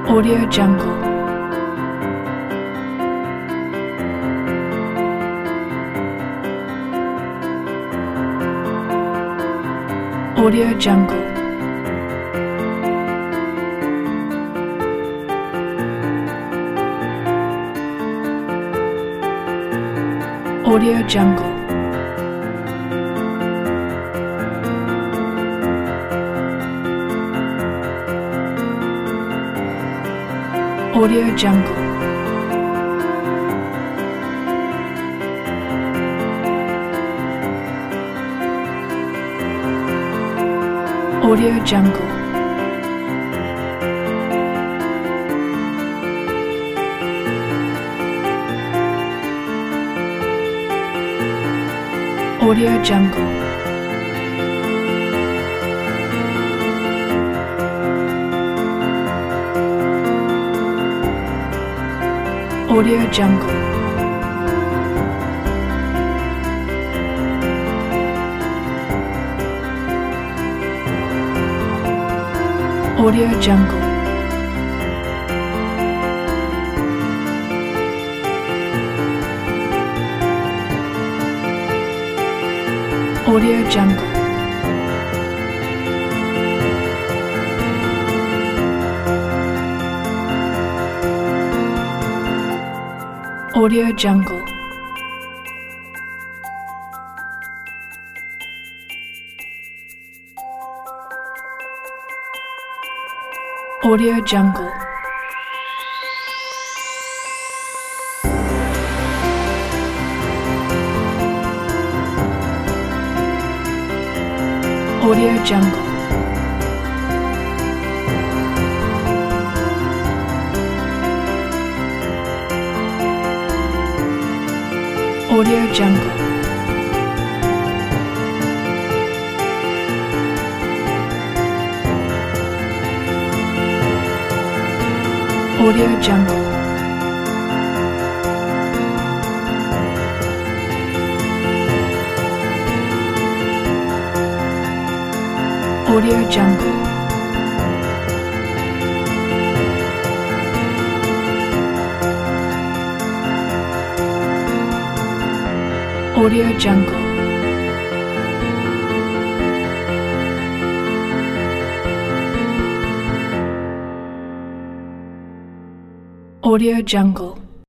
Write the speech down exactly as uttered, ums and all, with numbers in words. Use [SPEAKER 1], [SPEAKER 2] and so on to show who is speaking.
[SPEAKER 1] Audio Jungle. Audio Jungle. Audio Jungle. Audio Jungle. Audio Jungle. Audio Jungle. Audio Jungle. Audio Jungle. Audio Jungle. Audio Jungle. Audio Jungle. Audio Jungle. Audio Jungle. Audio Jungle. Audio Jungle. Audio Jungle. Audio Jungle.